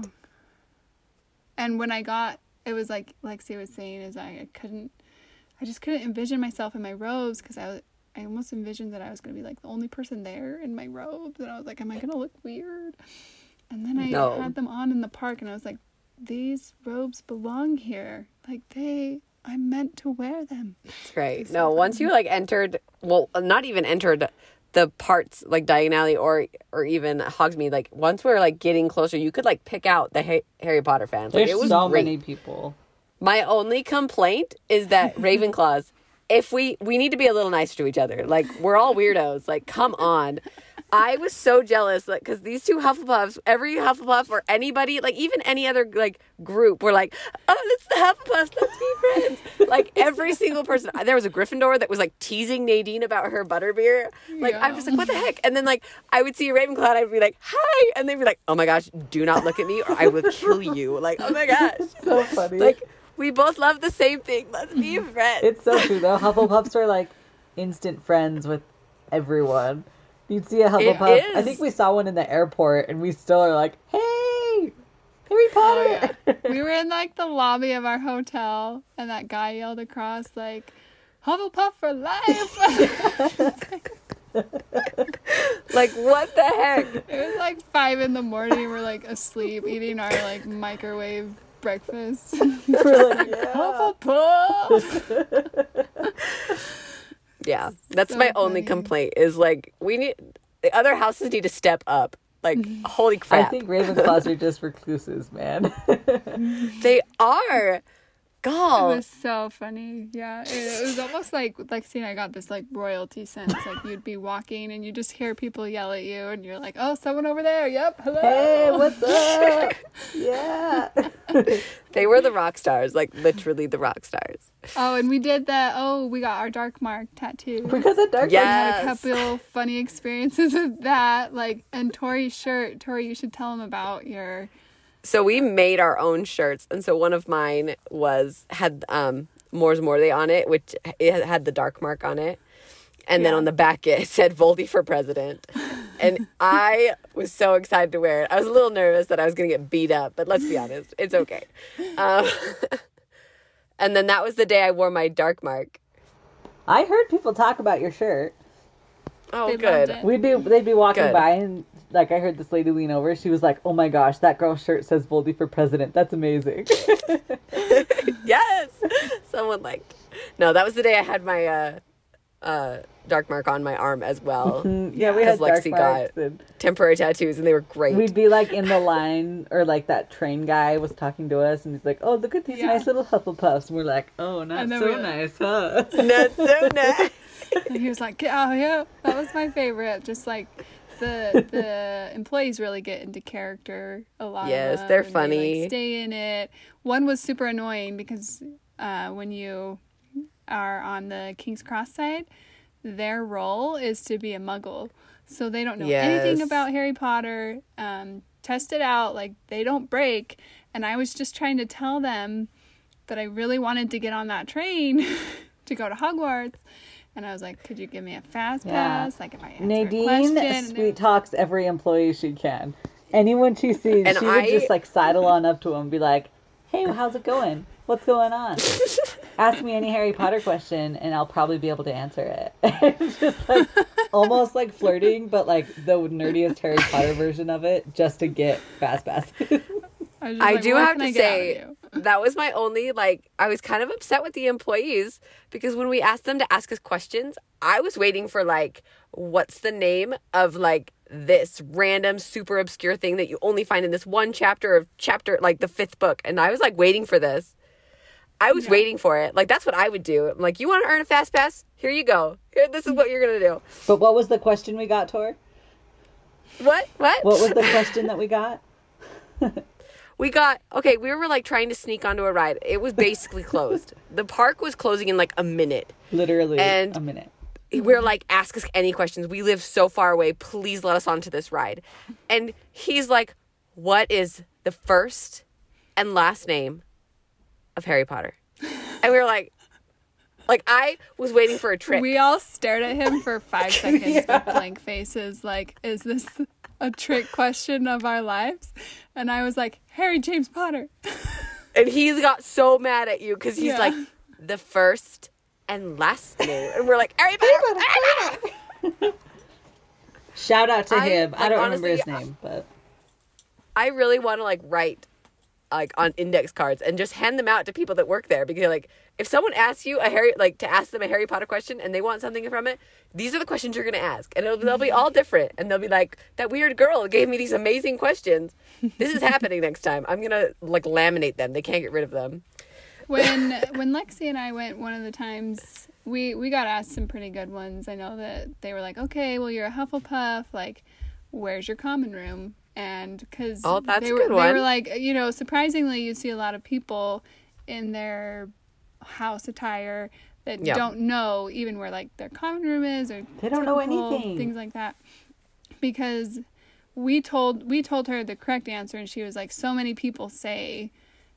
and when I got, it was like Lexi was saying, is I just couldn't envision myself in my robes because I almost envisioned that I was going to be like the only person there in my robes, and I was like, am I going to look weird? And then I No. had them on in the park, and I was like, these robes belong here. Like I'm meant to wear them. That's right. No, once you like entered, well, not even entered the parts like Diagon Alley or even Hogsmeade, like once we were like getting closer, you could like pick out the Harry Potter fans. Like There's it was so great. many people. My only complaint is that Ravenclaws, if we need to be a little nicer to each other. Like we're all weirdos. Like come on. I was so jealous, like, because these two Hufflepuffs, every Hufflepuff or anybody, like even any other like group, were like, oh, it's the Hufflepuffs, let's be friends. Like every single person. There was a Gryffindor that was like teasing Nadine about her butterbeer. Like I'm just like, what the heck? And then like I would see a Ravenclaw, and I'd be like, hi, and they'd be like, oh my gosh, do not look at me, or I will kill you. Like oh my gosh, So funny. like we both love the same thing. Let's be friends. It's so true though. Hufflepuffs are like instant friends with everyone. You'd see a Hufflepuff. I is. think we saw one in the airport, and we still are like, "Hey, Harry Potter!" Oh, yeah. We were in like the lobby of our hotel, and that guy yelled across like, Hufflepuff for life. Like what the heck? It was like 5 a.m. We're like asleep, eating our like microwave breakfast. We're like, yeah. Hufflepuff. Yeah, that's So my only funny. complaint is like the other houses need to step up. Like holy I crap, think Ravenclaws are just recluses, man. they are. It God, was so funny. Yeah, it was almost like Lexi and I got this like royalty sense. Like you'd be walking and you just hear people yell at you, and you're like, "Oh, someone over there." Yep. Hello. Hey, what's up? Yeah. they were the rock stars, like literally the rock stars. Oh, and we did that. Oh, we got our dark mark tattoo. Because of Dark Yeah. We had a Yes. couple funny experiences with that. Like, and Tori's shirt. Tori, you should tell him about your. So we made our own shirts, and so one of mine had Mors Morley on it, which it had the dark mark on it. And then Yeah. on the back it said Voldy for president. And I was so excited to wear it. I was a little nervous that I was going to get beat up, but let's be honest, it's okay. And then that was the day I wore my dark mark. I heard people talk about your shirt. Oh, They good. loved it. They'd be walking Good. by, and like I heard this lady lean over. She was like, "Oh my gosh, that girl's shirt says Voldy for president. That's amazing." Yes. Someone liked. No, that was the day I had my dark mark on my arm as well. Yeah, we had Because dark Lexi marks, got and temporary tattoos, and they were great. we'd be like in the line, or like that train guy was talking to us, and he's like, "Oh, look at these Yeah. nice little Hufflepuffs," and we're like, "Oh, not And then so we- nice, huh?" Not so nice. And he was like, "Oh yeah, that was my favorite." Just like the employees really get into character, a lot Yes, of them, they're and funny. they, like, stay in it. One was super annoying because when you are on the King's Cross side, their role is to be a muggle. So they don't know anything Yes. about Harry Potter. Test it out, like, they don't break. And I was just trying to tell them that I really wanted to get on that train to go to Hogwarts. And I was like, could you give me a fast pass? Like, if I answer a Nadine question. And sweet talks every employee she can. Anyone she sees, And she would just like sidle on up to him and be like, hey, how's it going? What's going on? Ask me any Harry Potter question and I'll probably be able to answer it. It's just like almost like flirting, but like the nerdiest Harry Potter version of it just to get fast passes. I, was just I like, do what have can I to get out of say you? that was my only, like, I was kind of upset with the employees because when we asked them to ask us questions, I was waiting for, like, what's the name of, like, this random super obscure thing that you only find in this one chapter, like the 5th book. And I was like waiting for this. I was waiting for it. Like, that's what I would do. I'm like, you want to earn a fast pass? Here you go. Here, this is what you're going to do. But what was the question we got, Tor? What? What was the question that we got? We were like trying to sneak onto a ride. It was basically closed. The park was closing in like a minute. Literally And a minute. We were like, ask us any questions. We live so far away. Please let us onto this ride. And he's like, what is the first and last name of Harry Potter? And we were like I was waiting for a trick. We all stared at him for 5 seconds with blank faces, like, is this a trick question of our lives? And I was like, Harry James Potter. And he's got so mad at you because he's Yeah. like, the first and last name. And we're like, Harry Potter, Harry Potter. Shout out to him. I like, don't honestly, remember his name, but I really want to like write like on index cards and just hand them out to people that work there because like if someone asks you to ask them a Harry Potter question and they want something from it, these are the questions you're going to ask and they'll be all different and they'll be like, that weird girl gave me these amazing questions. This is happening next time. I'm going to like laminate them. They can't get rid of them. When Lexi and I went one of the times, we got asked some pretty good ones. I know that they were like, okay, well, you're a Hufflepuff, like, where's your common room? And because that's they a were, good they one. were like, you know, surprisingly, you see a lot of people in their house attire that Yeah. don't know even where like their common room is or They don't know typical anything. things like that. Because we told her the correct answer and she was like, so many people say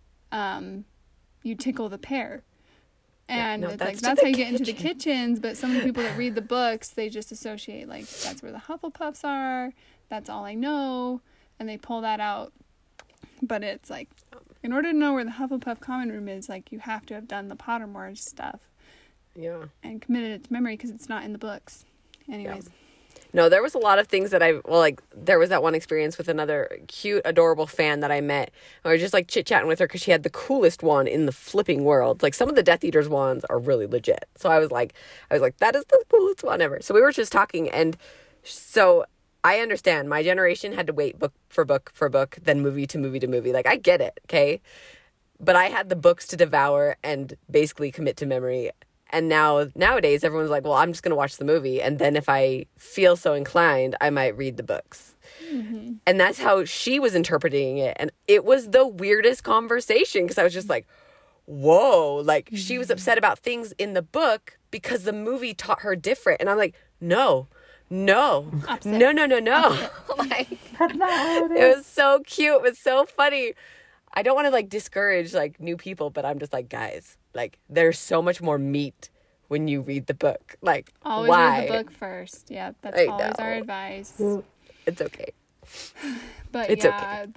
you tickle the pear. And no, it's that's like to that's the how you get into the kitchen. kitchens, but so many people that read the books, they just associate like that's where the Hufflepuffs are, that's all I know, and they pull that out. But it's like in order to know where the Hufflepuff common room is, like you have to have done the Pottermore stuff Yeah. and committed it to memory because it's not in the books. Anyways. No, there was a lot of things that there was that one experience with another cute, adorable fan that I met. I was just like chit-chatting with her because she had the coolest wand in the flipping world. Like some of the Death Eater's wands are really legit. So I was like, that is the coolest wand ever. So we were just talking and so I understand my generation had to wait book for book, then movie to movie to movie. Like I get it, okay? But I had the books to devour and basically commit to memory. And nowadays, everyone's like, well, I'm just going to watch the movie. And then if I feel so inclined, I might read the books. Mm-hmm. And that's how she was interpreting it. And it was the weirdest conversation because I was just like, whoa. Like, she was upset about things in the book because the movie taught her different. And I'm like, no. Opposite. No. Like, that's not how it is. it was so cute. It was so funny. I don't want to like discourage like new people, but I'm just like, guys, like there's so much more meat when you read the book. Like Always why? read the book first. Yeah, that's I always our know. advice. It's okay. But It's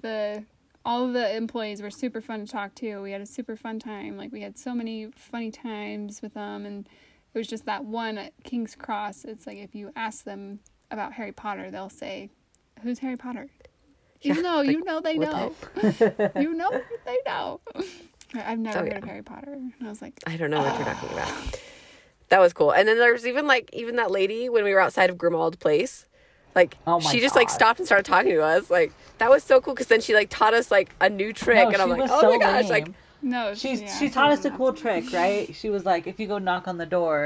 all of the employees were super fun to talk to. We had a super fun time. Like we had so many funny times with them, and it was just that one at King's Cross. It's like if you ask them about Harry Potter, they'll say, "Who's Harry Potter?" Even though like, you know they what know. You know they know. I've never heard of Harry Potter. And I was like, I don't know what you're talking about. That was cool. And then there was even that lady when we were outside of Grimmauld Place. Like Oh my she just like God. stopped and started talking to us. Like that was so cool because then she like taught us like a new trick, No, and I'm she like, was oh so my gosh, lame. like no. She yeah, taught us a wasn't cool awesome. trick, right? She was like, if you go knock on the door,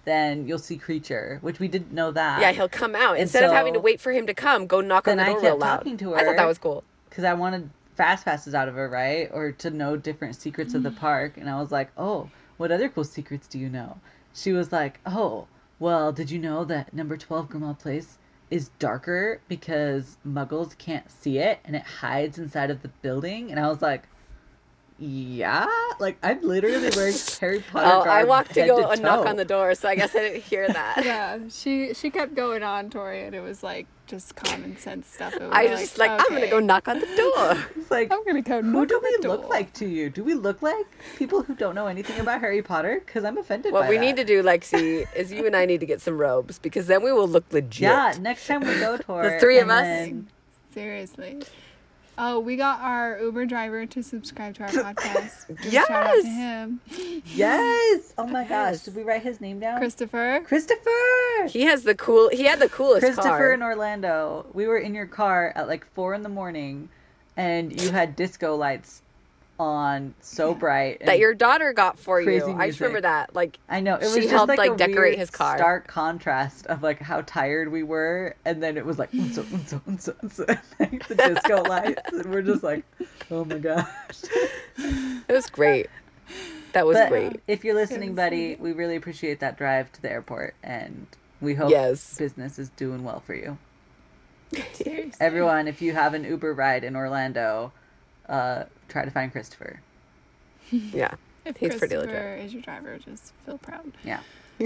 then you'll see Creature, which we didn't know that. Yeah, he'll come out. And Instead of having to so- wait for him to come, go knock on Then the I door kept real loud. talking to I thought her. that was cool. Because I wanted fast passes out of her, right? Or to know different secrets of the park. And I was like, oh, what other cool secrets do you know? She was like, oh, well, did you know that number 12 Grimmauld Place is darker because muggles can't see it and it hides inside of the building? And I was like, yeah? Like, I'm literally wearing Harry Potter Oh, I garb walked to head go and knock toe. on the door, so I guess I didn't hear that. Yeah, she kept going on, Tori, and it was like just common sense stuff. It was I was just like, I'm going to okay, go knock on the door. It's like, I'm gonna go. who knock do on the we look door. like to you? Do we look like people who don't know anything about Harry Potter? Because I'm offended by What we that. need to do, Lexi, is you and I need to get some robes, because then we will look legit. Yeah, next time we go tour. The three of and us. then- Seriously. Oh, we got our Uber driver to subscribe to our podcast. Give a Yes! shout out to him. Yes! Oh my gosh, Yes. did we write his name down? Christopher. Christopher! He had the coolest Christopher car. in Orlando. We were in your car at like 4 a.m. and you had disco lights on so bright. That and- your daughter got for you. Crazy I just music. remember that. Like, I know, it was she just helped, like, like, a decorate weird, his car. stark contrast of like how tired we were, and then it was like unso, unso, unso, unso, like the disco lights, and we're just like, oh my gosh. it was great. That was But great. if you're listening, was buddy, we really appreciate that drive to the airport, and we hope Yes. business is doing well for you. Seriously. Everyone, if you have an Uber ride in Orlando, try to find Christopher. Yeah. If He's pretty Christopher legit. is your driver, just feel proud. Yeah.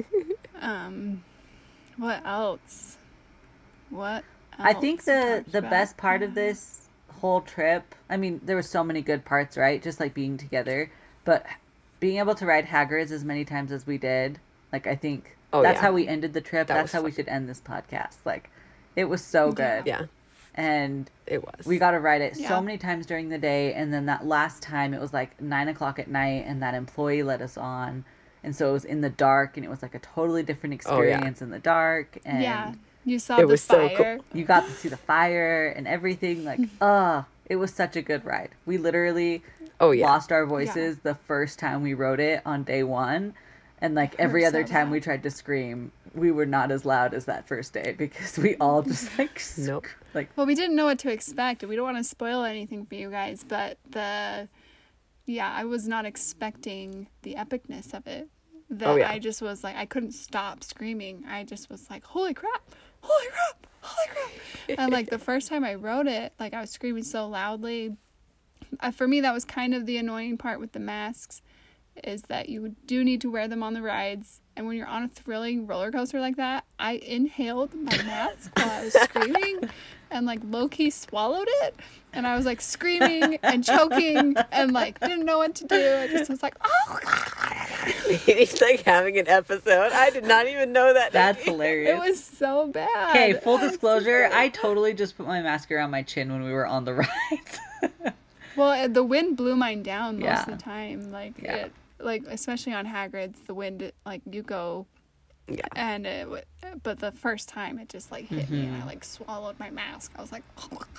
What else? What? I think else to the talk the about? best part of this whole trip, I mean, there were so many good parts, right? Just like being together, but being able to ride Hagrid's as many times as we did, like I think Oh, that's yeah. how we ended the trip. That That's was how we fun. should end this podcast. Like, it was so good, Yeah, and it was. we got to ride it Yeah. so many times during the day, and then that last time it was like 9 o'clock at night, and that employee let us on, and so it was in the dark, and it was like a totally different Oh, yeah. experience in the dark, and Yeah, you saw It the was so fire. you got to see the fire and everything. Like, it was such a good ride. We literally Oh, yeah. lost our voices the first time we rode it on day one, and like every Hurt other so time bad. we tried to scream, we were not as loud as that first day because we all just like Nope. like Well, we didn't know what to expect. We don't want to spoil anything for you guys, but I was not expecting the epicness of it. That Oh, yeah. I just was like, I couldn't stop screaming. I just was like, holy crap, holy crap, holy crap. And like the first time I wrote it, like I was screaming so loudly. For me, that was kind of the annoying part with the masks, is that you do need to wear them on the rides. And when you're on a thrilling roller coaster like that, I inhaled my mask while I was screaming and like low-key swallowed it. And I was like screaming and choking and like didn't know what to do. I just was like, oh God. He's like having an episode. I did not even know that. that's Nikki. hilarious. It was so bad. Okay, full I'm so disclosure, sorry. I totally just put my mask around my chin when we were on the rides. Well, the wind blew mine down most Yeah. of the time. Like, Yeah. like especially on Hagrid's, the wind, like you go, Yeah. and but the first time it just like hit me, and Mm-hmm. I like swallowed my mask. I was like,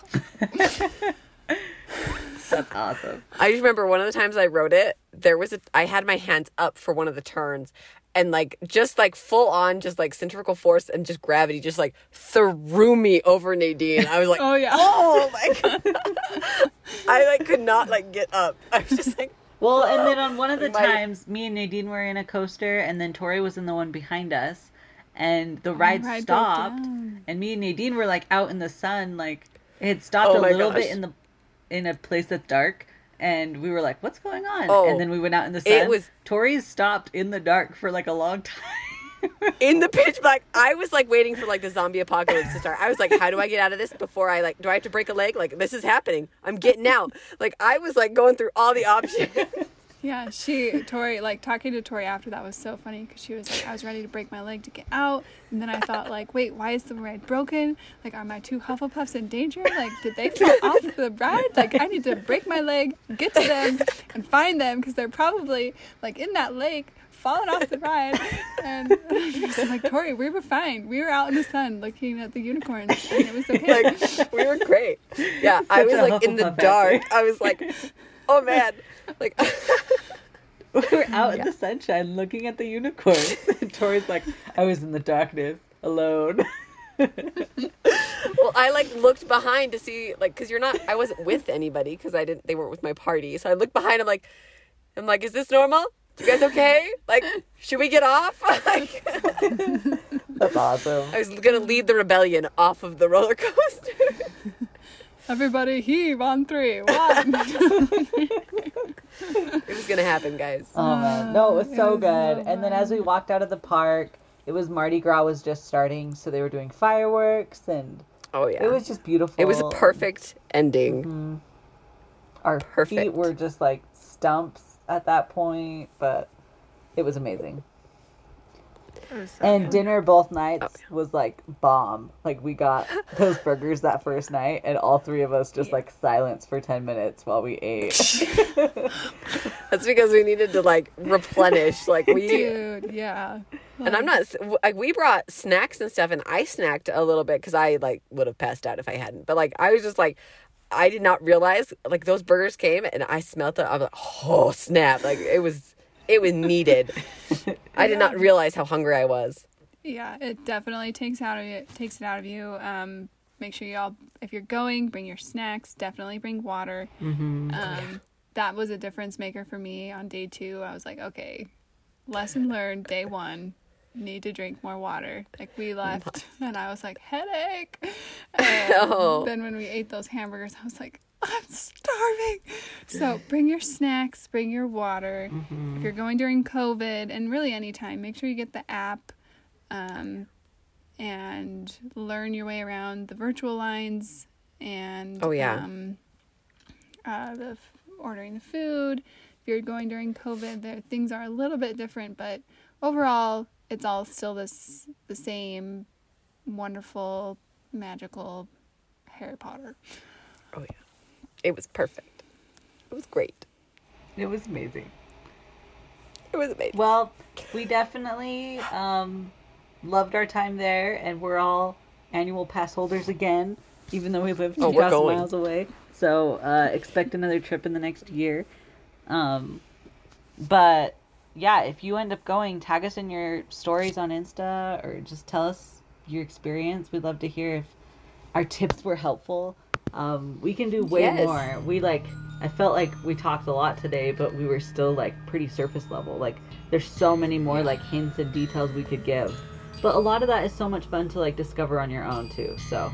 That's awesome. I just remember one of the times I wrote it, I had my hands up for one of the turns, and like just like full on just like centrifugal force and just gravity just like threw me over Nadine. I was like, oh yeah, oh my God. I like could not like get up. I was just like, Well, and then on one of the My- times, me and Nadine were in a coaster, and then Tori was in the one behind us, and the ride ride broke stopped, down. and me and Nadine were like out in the sun, like it had stopped Oh a my little gosh. bit in a place that's dark, and we were like, "What's going on?" Oh, and then we went out in the sun. it was- Tori stopped in the dark for like a long time. in the pitch black. I was like waiting for like the zombie apocalypse to start. I was like, how do I get out of this before I like, do I have to break a leg? Like, this is happening. I'm getting out. Like, I was like going through all the options. yeah. Tori, like talking to Tori after that was so funny because she was like, I was ready to break my leg to get out, and then I thought like, wait, why is the ride broken? Like, are my two Hufflepuffs in danger? Like, did they fall off the ride? Like, I need to break my leg, get to them, and find them because they're probably like in that lake, falling off the ride. And I was like, Tori, we were fine. We were out in the sun looking at the unicorns, and it was okay. Like, we were great. Yeah, I Such was a like in the Hufflepuff dark. answer. I was like, oh man. Like, We were out in the sunshine looking at the unicorns. And Tori's like, I was in the darkness alone. Well, I like looked behind to see, like, because I wasn't with anybody because they weren't with my party. So I looked behind. I'm like, is this normal? You guys okay? Like, should we get off? Like, That's awesome. I was gonna lead the rebellion off of the roller coaster. Everybody heave on 3. 1. It was gonna happen, guys. Oh man, no, it was so was good. so And then as we walked out of the park, it was Mardi Gras was just starting, so they were doing fireworks, and Oh yeah, it was just beautiful. It was a perfect ending. Our feet perfect. were just like stumps at that point, but it was amazing. And dinner both nights was like bomb. Like we got those burgers that first night, and all 3 of us just like silence for 10 minutes while we ate. That's because we needed to like replenish. Like Dude, yeah. And I'm not like, we brought snacks and stuff, and I snacked a little bit because I like would have passed out if I hadn't. But like I was just like, I did not realize like those burgers came and I smelled it. I was like, oh snap! Like it was needed. I did not realize how hungry I was. Yeah, it definitely takes it out of you. Make sure y'all, if you're going, bring your snacks. Definitely bring water. That was a difference maker for me on day 2. I was like, okay, lesson learned. Day 1, need to drink more water. Like we left, and I was like, headache. And then when we ate those hamburgers, I was like, I'm starving. So bring your snacks, bring your water. If you're going during COVID, and really anytime, make sure you get the app and learn your way around the virtual lines and ordering the food. If you're going during COVID, things are a little bit different, but overall, it's all still the same wonderful, magical Harry Potter. Oh yeah. It was perfect. It was great. It was amazing. It was amazing. Well, we definitely loved our time there, and we're all annual pass holders again, even though we live 2,000 miles away. So expect another trip in the next year. But yeah, if you end up going, tag us in your stories on Insta or just tell us your experience. We'd love to hear if our tips were helpful. We can do way more. I felt like we talked a lot today, but we were still like pretty surface level. Like there's so many more like hints and details we could give. But a lot of that is so much fun to like discover on your own too. So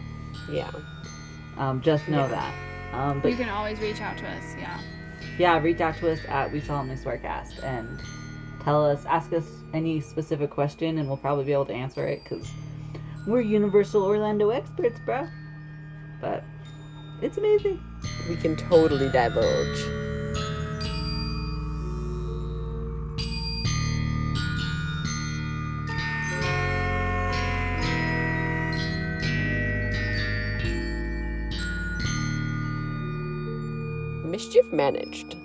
just know that. But you can always reach out to us. Yeah, reach out to us at We Solemnly Swearcast and ask us any specific question, and we'll probably be able to answer it because we're Universal Orlando experts, bro. But it's amazing. We can totally divulge. Mischief managed.